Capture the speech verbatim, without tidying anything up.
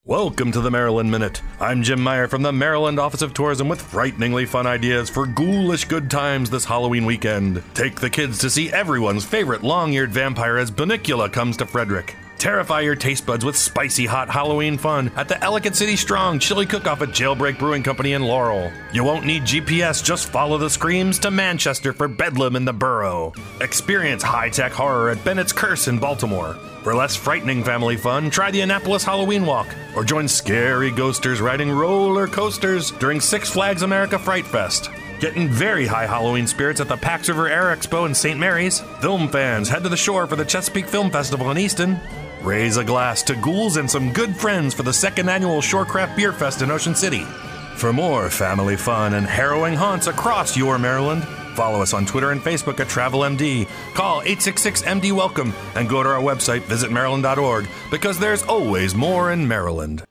Welcome to the Maryland Minute. I'm Jim Meyer from the Maryland Office of Tourism with frighteningly fun ideas for ghoulish good times this Halloween weekend. Take the kids to see everyone's favorite long-eared vampire as Bunnicula comes to Frederick. Terrify your taste buds with spicy hot Halloween fun at the Ellicott City Strong Chili Cook-Off at Jailbreak Brewing Company in Laurel. You won't need G P S, just follow the screams to Manchester for Bedlam in the Borough. Experience high-tech horror at Bennett's Curse in Baltimore. For less frightening family fun, try the Annapolis Halloween Walk, or join scary ghosters riding roller coasters during Six Flags America Fright Fest. Get in very high Halloween spirits at the Pax River Air Expo in Saint Mary's. Film fans, head to the shore for the Chesapeake Film Festival in Easton. Raise a glass to ghouls and some good friends for the second annual Shorecraft Beer Fest in Ocean City. For more family fun and harrowing haunts across your Maryland, follow us on Twitter and Facebook at Travel M D. Call eight six six M D Welcome and go to our website, visit maryland dot org, because there's always more in Maryland.